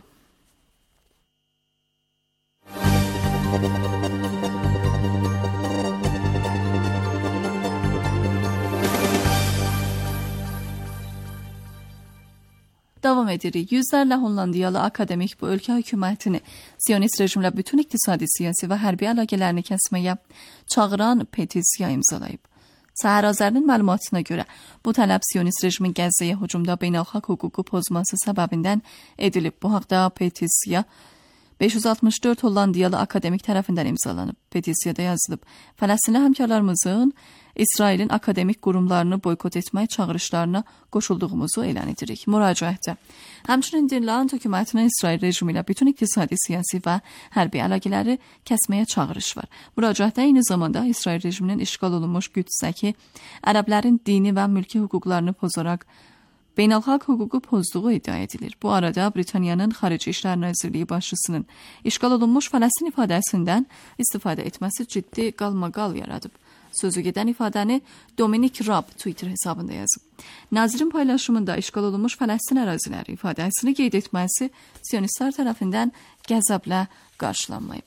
Davam edirik. Yüzlərlə Hollandiyalı akademik bu ölkə hökumətini Siyonist rejimlə bütün iqtisadi, siyasi və hərbi əlaqələrini kəsməyə çağıran petisiya imzalayıb. Səhər Azərinin məlumatına görə bu tələb Siyonist rejimin Qəzzəyə hücumda beynəlxalq hüququ pozması səbəbindən edilib. Bu haqda petisiya beş yüz altmış dörd Hollandiyalı akademik tərəfindən imzalanıb. Petisiyada yazılıb: Fələstinli həmkarlarımızın İsrailin akademik qurumlarını boykot etmək çağırışlarına qoşulduğumuzu elan edirik. Müraciətdə həmçinin Dirland hökumətinin İsrail rejimi ilə bütün iqtisadi, siyasi və hərbi əlaqələri kəsməyə çağırış var. Müraciətdə eyni zamanda İsrail rejiminin işğal olunmuş Qüdsdəki ərəblərin dini və mülki hüquqlarını pozaraq beynəlxalq hüququ pozduğu iddia edilir. Bu arada Britaniyanın Xarici İşlər Nazirliyi başçısının işğal olunmuş Fələstin ifadəsindən istifadə etməsi ciddi qalmaqal yaradıb. Sözü gedən ifadəni Dominik Raab Twitter hesabında yazıb. Nazirin paylaşımında işğal olunmuş Fələstin əraziləri ifadəsini qeyd etməsi Siyonistlər tərəfindən qəzəblə qarşılanmayıb.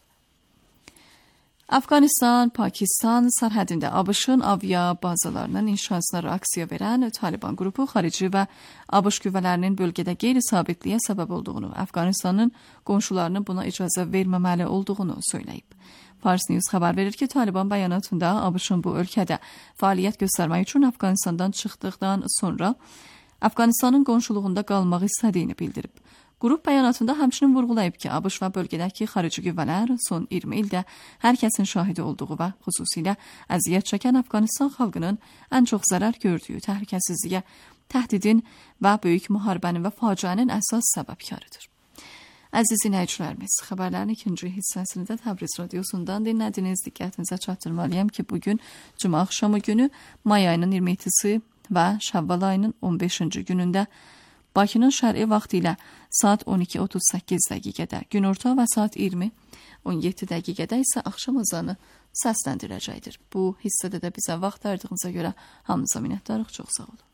Afqanistan, Pakistan sərhədində ABŞ-ın avia bazalarının inşasına reaksiya verən Taliban qrupu xarici və ABŞ qüvvələrinin bölgədə qeyri-sabitliyə səbəb olduğunu, Afqanistanın qonşularının buna icazə verməməli olduğunu söyləyib. Fars News xəbər verir ki, Taliban bəyanatında ABŞ-ın bu ölkədə fəaliyyət göstərmək üçün Afqanistandan çıxdıqdan sonra Afqanistanın qonşuluğunda qalmaq istədiyini bildirib. Qrup bəyanatında həmçinin vurğulayıb ki, ABŞ və bölgədəki xarici qüvvələr son iyirmi ildə hər kəsin şahidi olduğu və xüsusilə əziyyət çəkən Afqanistan xalqının ən çox zərər gördüyü təhlükəsizliyə, təhdidin və böyük müharibənin və faciənin əsas səbəbkarıdır. Əziz dinləyicilərimiz, xəbərlərin ikinci hissəsini də Təbriz radiosundan dinlədiniz. Diqqətinizə çatdırmalıyam ki, bugün Cuma axşamı günü may ayının iyirmi yeddisi və Şəvval ayının on beşinci günündə Bakının şərqi vaxtı ilə saat on iki otuz səkkiz dəqiqədə, günorta və saat iyirmi on yeddi dəqiqədə isə axşam azanı səsləndirəcəkdir. Bu hissədə də bizə vaxt ayırdığınıza görə hamınıza minnətdarıq. Çox sağ olun.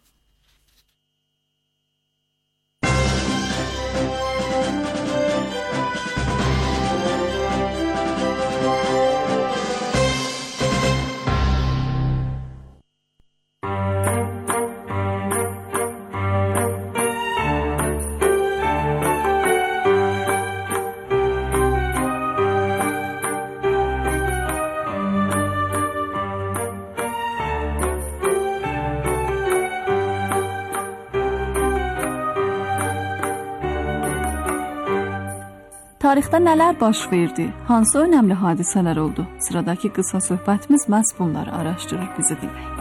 Tarixdə nələr baş verdi? Hansı önəmli hadisələr oldu? Sıradakı qısa söhbətimiz məhz bunları araşdırır, bizi dinləyin.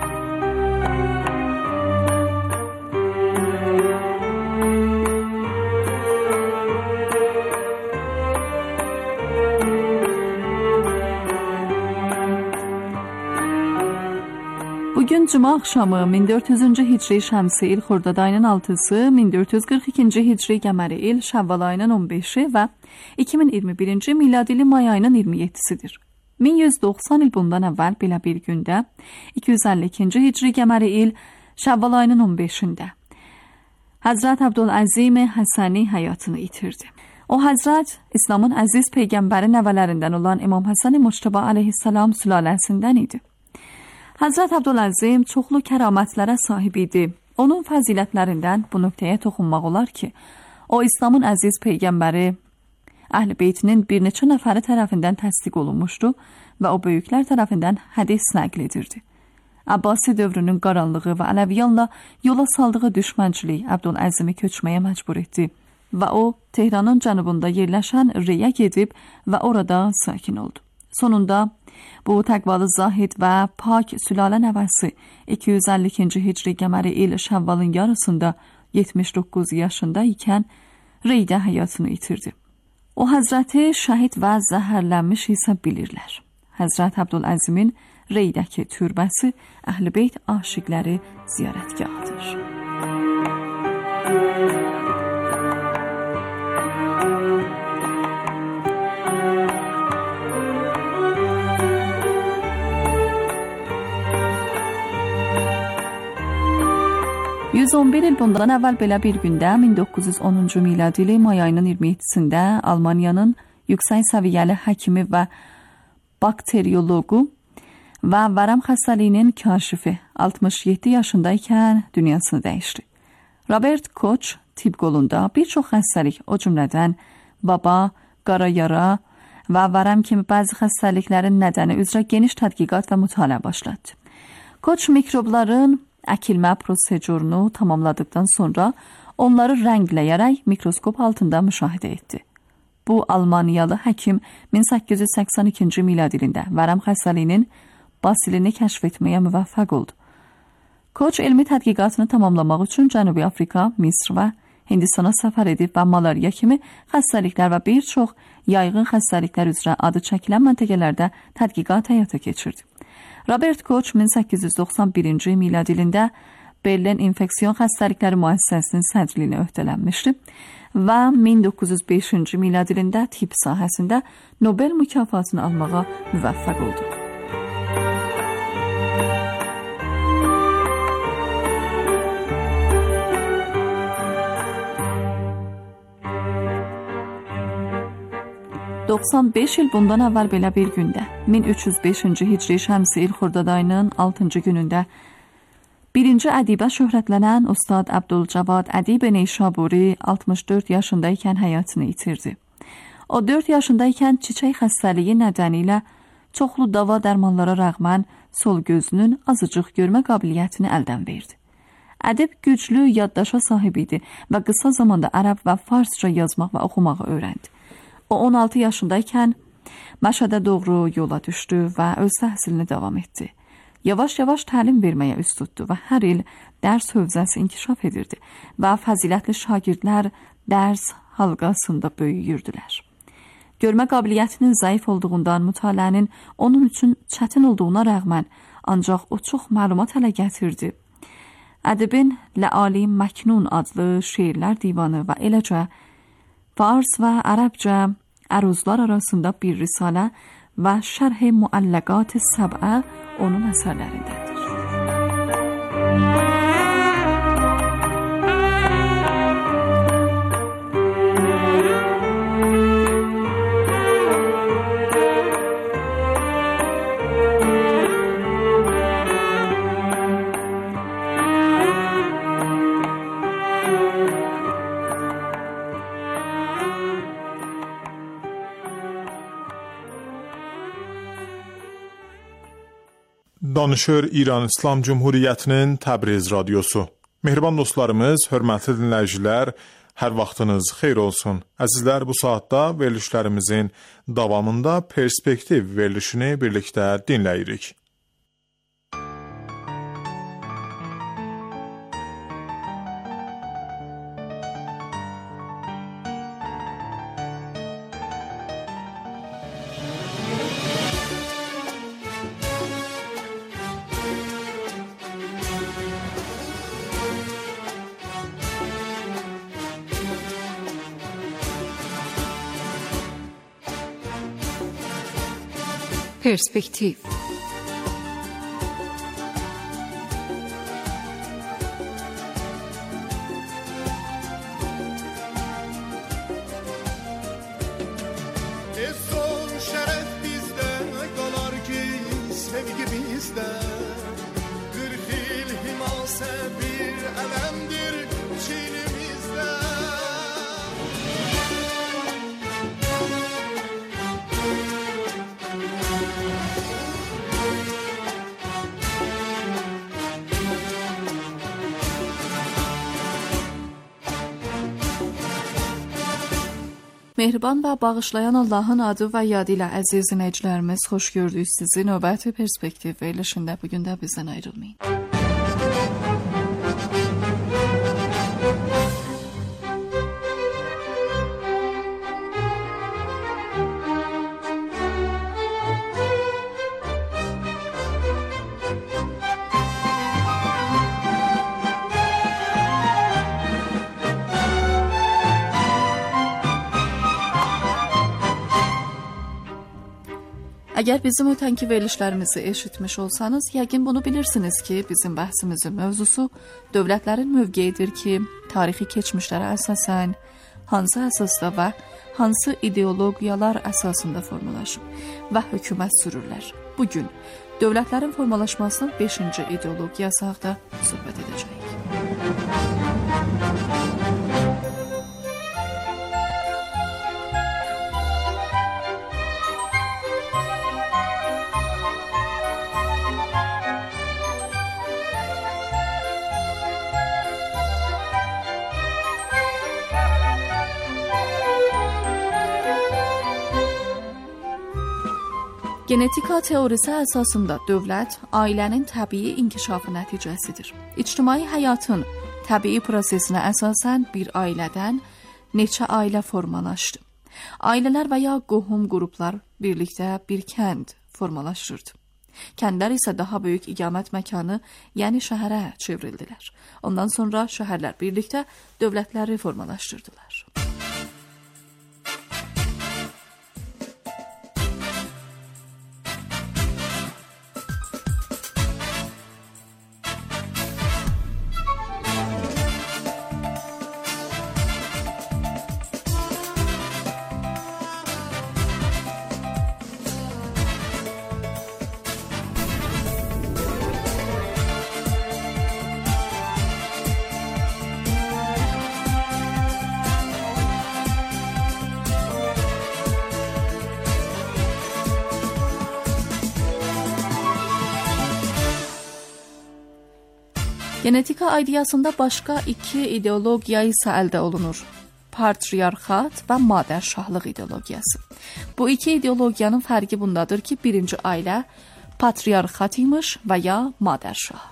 Bugün Cuma axşamı min dörd yüzüncü hicri şəmsi il Xordad ayının altısı, min dörd yüz qırx ikinci hicri qəməri il Şəvval ayının on beşi və iki min iyirmi birinci miladili may ayının iyirmi yeddisidir. min yüz doxsan il bundan əvvəl belə bir gündə, iki yüz əlli ikinci hicri qəməri il Şəvval ayının on beşində Həzrət Əbdüləzim Həsəni həyatını itirdi. O Həzrət İslamın əziz peyğəmbəri nəvələrindən olan İmam Həsən Muçtəba əleyhissalam sülaləsindən idi. Həzrət Əbdüləzim çoxlu kəramətlərə sahib idi. Onun fəzilətlərindən bu nöqtəyə toxunmaq olar ki, o İslamın əziz peyğəmbəri Əhl-i Beytinin bir neçə nəfəri tərəfindən təsdiq olunmuşdu və o böyüklər tərəfindən hədis nəql edirdi. Abbasi dövrünün qaranlığı və Ələviyanla yola saldığı düşmənçilik Əbdüləzimi köçməyə məcbur etdi və o Tehranın cənubunda yerləşən Reyə gedib və orada sakin oldu. Sonunda bu təqvalı zahid və pak sülalə nəvəsi iki yüz əlli ikinci hicri qəməri il Şəvvalın yarısında yetmiş doqquz yaşında ikən Reydə həyatını itirdi. O Həzrəti şəhid və zəhərlənmiş isə bilirlər. Həzrət Əbdüləzimin Reydəki türbəsi Əhl-i Beyt aşiqləri ziyarətgahıdır. yüz on bir il bundan əvvəl belə bir gündə min doqquz yüz onuncu miladi ili may ayının iyirmi yeddisində Almaniyanın yüksək səviyyəli həkimi və bakteriyoloqu və vərəm xəstəliyinin kaşifi altmış yeddi yaşındaykən dünyasını dəyişdi. Robert Koch tibb qolunda bir çox xəstəlik, o cümlədən vaba, qara yara və vərəm kimi bəzi xəstəliklərin nədəni üzrə geniş tədqiqat və mütaliə başladı. Koch mikrobların əkilmə prosedurunu tamamladıktan sonra onları rəngləyərək mikroskop altında müşahidə etdi. Bu Almaniyalı həkim min səkkiz yüz səksən ikinci milad ilində vərəm xəstəliyinin basilini kəşf etməyə müvəffəq oldu. Koç elmi tədqiqatını tamamlamaq üçün Cənubi Afrika, Misr və Hindistana səfər edib və malariya kimi xəstəliklər və bir çox yayğın xəstəliklər üzrə adı çəkilən məntəqələrdə tədqiqat həyata keçirdi. Robert Koch min səkkiz yüz doxsan birinci milad ilində Berlin infeksiyon xəstəlikləri müəssisəsinin sədrliyini öhdələnmişdi və min doqquz yüz beşinci milad ilində tibb sahəsində Nobel mükafatını almağa müvəffəq oldu. doxsan beş il bundan əvvəl belə bir gündə, min üç yüz beşinci hicri şəmsi il Xordad ayının altıncı günündə birinci ədibə şöhrətlənən Ustad Əbdülcavad Ədib Neysaburi altmış dörd yaşındaykən həyatını itirdi. O dörd yaşındaykən çiçək xəstəliyi nədənilə çoxlu dava dərmanlara rəğmən sol gözünün azıcıq görmə qabiliyyətini əldən verdi. Ədib güclü yaddaşa sahib idi və qısa zamanda ərəb və farsça yazmaq və oxumağı öyrəndi. O on altı yaşındaykən Məşədə doğru yola düşdü və öz təhsilini davam etdi. Yavaş-yavaş təlim verməyə üst tutdu və hər il dərs hövzəsi inkişaf edirdi və fəzilətli şagirdlər dərs halqasında böyüyürdülər. Görmə qabiliyyətinin zəif olduğundan mütaliənin onun üçün çətin olduğuna rəğmən ancaq o çox məlumat ələ gətirdi. Ədibin Ləali Məknun adlı şeirlər divanı və eləcə fars və ərəbcə əruzlar arasında bir risalə və şərh-i muəlləqat səbə onun əsərlərindədir. Danışır İran İslam Cumhuriyyətinin Təbriz radiosu. Mehriban dostlarımız, hörmətli dinləyicilər, hər vaxtınız xeyir olsun. Əzizlər, bu saatda verilişlərimizin davamında perspektiv verilişini birlikdə dinləyirik. Perspektiv. Mehriban və bağışlayan Allahın adı və yadı ilə əziz dinləyicilərimiz, xoş gördük sizi. Növbəti perspektiv verilişində bugün də bizdən ayrılmayın. Əgər bizim ötənki verilişlərimizi eşitmiş olsanız, yəqin bunu bilirsiniz ki, bizim bəhsimizin mövzusu dövlətlərin mövqeyidir ki, tarixi keçmişlərə əsasən hansı əsasda və hansı ideologiyalar əsasında formalaşıb və hökumət sürürlər. Bugün dövlətlərin formalaşmasının beşinci ideologiyası haqqında söhbət edəcəyik. Genetika teorisi əsasında dövlət ailənin təbii inkişafı nəticəsidir. İctimai həyatın təbii prosesinə əsasən bir ailədən neçə ailə formalaşdı. Ailələr və ya qohum qruplar birlikdə bir kənd formalaşırdı. Kəndlər isə daha böyük iqamət məkanı, yəni şəhərə çevrildilər. Ondan sonra şəhərlər birlikdə dövlətləri formalaşdırdılar. Genetika aidiyasında başqa iki ideologiya isə əldə olunur. Patriarxat və madərşahlıq ideologiyası. Bu iki ideologiyanın fərqi bundadır ki, birinci ailə patriarxat imiş və ya madərşah.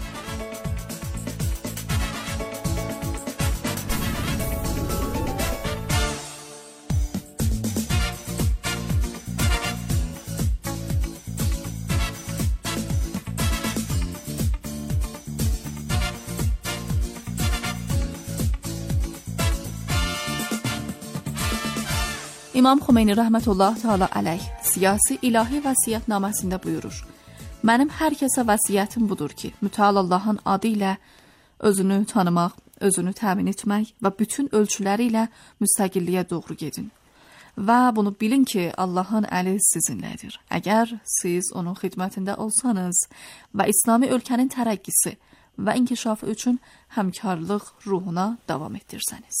İmam Xomeyni rəhmətullah təala əleyh siyasi ilahi vəsiyyətnaməsində buyurur: Mənim hər kəsə vəsiyyətim budur ki, mütəal Allahın adı ilə özünü tanımaq, özünü təmin etmək və bütün ölçüləri ilə müstəqilliyə doğru gedin. Və bunu bilin ki, Allahın əli sizinlədir. Əgər siz onun xidmətində olsanız və İslami ölkənin tərəqqisi və inkişafı üçün həmkarlıq ruhuna davam etdirsəniz.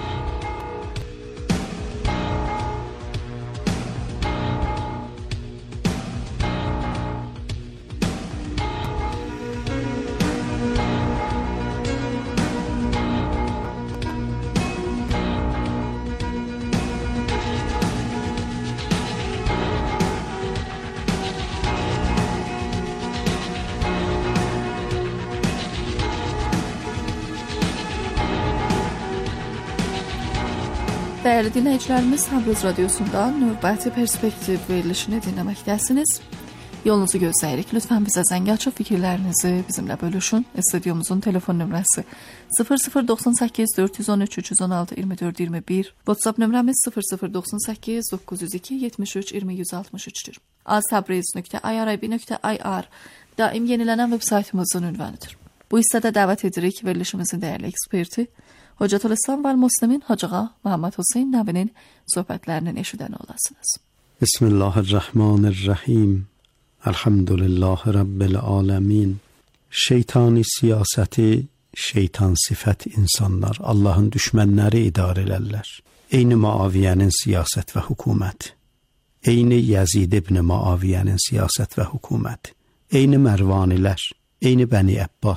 Dəyərli dinləyicilərimiz, Təbriz radiosundan növbəti perspektiv verilişini dinləməkdəsiniz. Yolunuzu gözləyirik. Lütfən bizə zəng açıb fikirlərinizi bizimlə bölüşün. Studiyomuzun telefon nömrəsi sıfır sıfır doxsan səkkiz dörd yüz on üç üç yüz on altı iyirmi dörd iyirmi bir. WhatsApp nömrəmiz sıfır sıfır doxsan səkkiz doqquz yüz iki yetmiş üç iyirmi yüz altmış üçdür. aztabriz nöqtə i r i b nöqtə i r daim yenilənən veb saytımızın ünvanıdır. Bu hissədə dəvət edirik verilişimizin dəyərli eksperti Hocatülislam və Müslimin Hocağa Muhammed Hüseyn Nəbinin söhbətlərinin eşidəni olasınız. Bismillahirrahmanirrahim. Elhamdülillahi Rabbil alemin. Şeytani siyasəti, şeytan sifət insanlar, Allahın düşmənləri idarə elərlər. Eyni Muaviyyənin siyasət və hökumət. Eyni Yazid ibn Muaviyyənin siyasət və hökumət. Eyni Mərvanilər, eyni Bəni Abbas,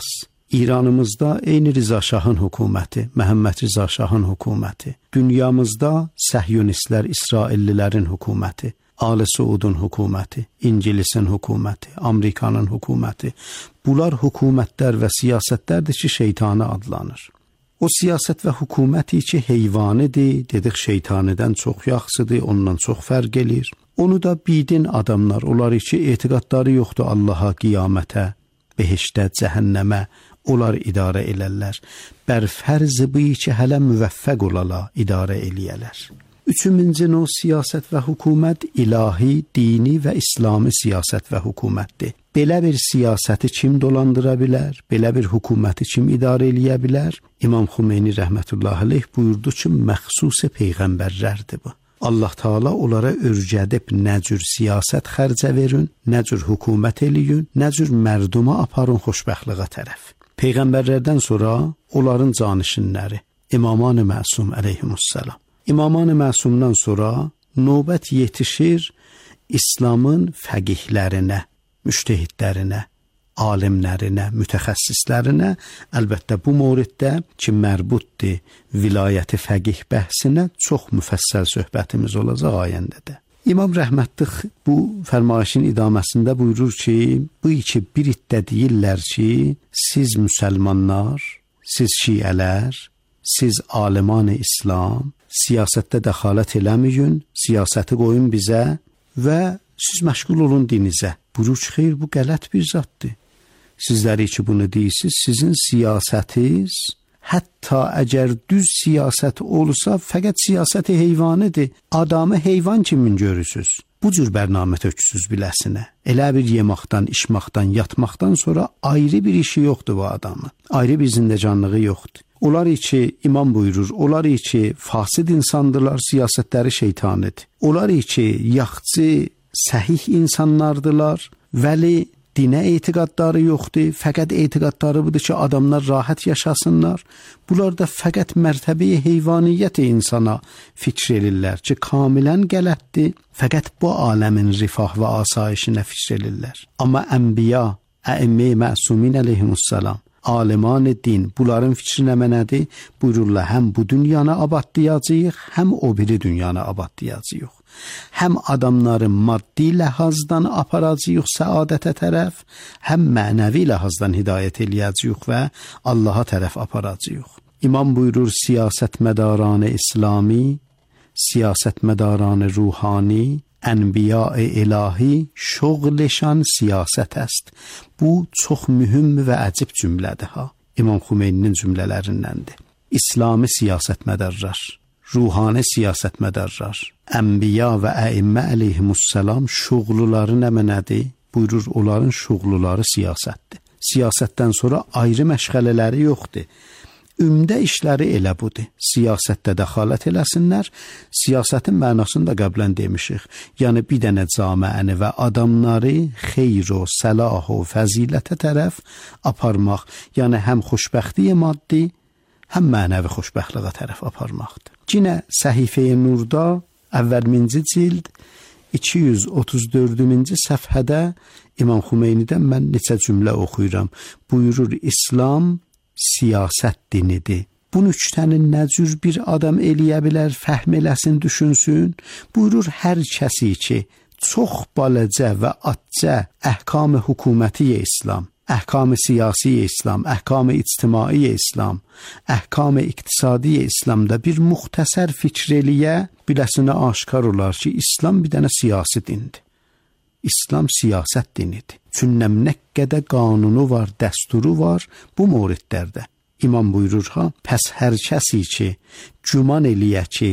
İranımızda eyni Rıza Şahın hökuməti, Məhəmməd Rıza Şahın hökuməti, dünyamızda Səhyonistlər, İsraillilərin hökuməti, Ali Suudun hökuməti, İngilisin hökuməti, Amerikanın hökuməti, bunlar hökumətlər və siyasətlərdir ki, şeytani adlanır. O siyasət və hökuməti ki, heyvanidir, dedik şeytanidən çox yaxşıdır, ondan çox fərq edir. Onu da bidin adamlar, onlar ki, etiqadları yoxdur Allaha, qiyamətə, behişdə, cəhənnəmə, onlar idarə elərlər. Bər fərzi bu ki, hələ müvəffəq olala, idarə eləyələr. Üçüncü növ siyasət və hökumət ilahi, dini və İslami siyasət və hökumətdir. Belə bir siyasəti kim dolandıra bilər? Belə bir hökuməti kim idarə eləyə bilər? İmam Xümeyni rəhmətullahi aleyh buyurdu ki, məxsus peyğəmbərlərdir bu. Allah Taala onlara örgədib nə cür siyasət xərcə verin, nə cür hökumət eləyin, nə cür mərduma aparın xoşbəxtliyə tərəf. Peyğəmbərlərdən sonra onların canişinləri İmaman-ı Məsum əleyhimussalam. İmaman-ı Məsumdan sonra növbət yetişir İslamın fəqihlərinə, müştehidlərinə, alimlərinə, mütəxəssislərinə. Əlbəttə bu mövriddə ki, mərbutdur vilayəti fəqih bəhsinə çox müfəssəl söhbətimiz olacaq ayəndədə. İmam rəhmətlik bu fərmayişin idaməsində buyurur ki, bu iki bir iddə deyirlər ki, siz müsəlmanlar, siz şiələr, siz aliman-ı İslam, siyasətdə dəxalət eləməyin, siyasəti qoyun bizə və siz məşğul olun dinizə. Buyurur ki, xeyr, bu qələt bir zatdır. Sizləri ki, bunu deyirsiniz, sizin siyasətiz, hətta əgər düz siyasət olsa, fəqət siyasəti heyvanidir. Adamı heyvan kimin görürsünüz? Bu cür bərnamə töksüz biləsinə. Elə bir yemaqdan, içmaqdan, yatmaqdan sonra ayrı bir işi yoxdur bu adamın. Ayrı bir zindəcanlığı yoxdur. Onlar ki, imam buyurur, onlar ki, fasid insandırlar, siyasətləri şeytanidir. Onlar ki, yaxçı, səhih insanlardılar, vəli dinə etiqadları yoxdur, fəqət etiqadları budur ki, adamlar rahat yaşasınlar. Bunlar da fəqət mərtəbəyə heyvaniyyət insana fikr edirlər ki, kamilən qələtdir, fəqət bu aləmin rifah və asayişinə fikr edirlər. Amma ənbiya, əimmə-i məsumin əleyhimussalam, aliman din, bunların fikrinə mənədir, buyururlar, həm bu dünyanı abadlayacağıq, həm o biri dünyanı abadlayacağıq. Həm adamları maddi ləhazdan aparacağıq səadətə tərəf, həm mənəvi ləhazdan hidayət eləyəcəyik və Allaha tərəf aparacağıq. İmam buyurur, siyasət mədaranı İslami, siyasət mədaranı ruhani, ənbiya-i ilahi şoğleşan siyasət əst. Bu çox mühüm və əcib cümlədir ha. İmam Xümeyninin cümlələrindəndir. İslami siyasət mədarrar, ruhani siyasət mədarrar. Ənbiya və əimmə əleyhimussalam şoğluları nə mənədir? Buyurur, onların şoğluları siyasətdir. Siyasətdən sonra ayrı məşğələləri yoxdur. Ümdə işləri elə budur. Siyasətdə dəxalət eləsinlər. Siyasətin mənasını da qəblən demişik. Yəni bir dənə camiəni və adamları xeyr o, səlah o, fəzilətə tərəf aparmaq. Yəni həm xoşbəxtliyi maddi, həm mənəvi xoşbəxtliyə tərəf aparmaqdır. Yenə Səhifə-i Nurda əvvəlminci cild iki yüz otuz dördüncü səfhədə İmam Xümeynidən mən neçə cümlə oxuyuram. Buyurur, İslam siyasət dinidir. Bu nüktəni nə cür bir adam eləyə bilər, fəhm eləsin, düşünsün. Buyurur, hər kəsi ki, çox balacə və atca əhkam-ı hökuməti İslam, əhkam-ı siyasi İslam, əhkam-ı ictimai İslam, əhkam-ı iqtisadi İslamda bir muxtəsər fikr eləyə, biləsinə aşkar olar ki, İslam bir dənə siyasi dindir. İslam siyasət dinidir. Çünki nə qədər qanunu var, dəsturu var bu mövridlərdə. İmam buyurur ha, pəs hər kəsi ki, güman eləyə ki,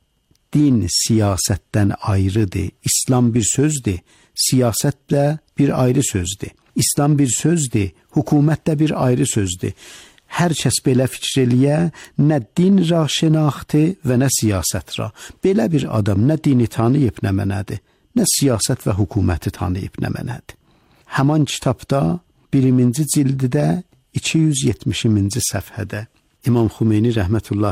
din siyasətdən ayrıdır. İslam bir sözdür, siyasət də bir ayrı sözdür. İslam bir sözdür, hökumət də bir ayrı sözdür. Hər kəs belə fikr eləyə, nə din ra şənaxtı və nə siyasət ra. Belə bir adam nə dini tanıyıb nə mənədir, nə siyasət və hökuməti tanıyıb nə mənədir. Həman kitabda birinci cildidə iki yüz yetmişinci səfhədə İmam Xümeyni rəhmətullah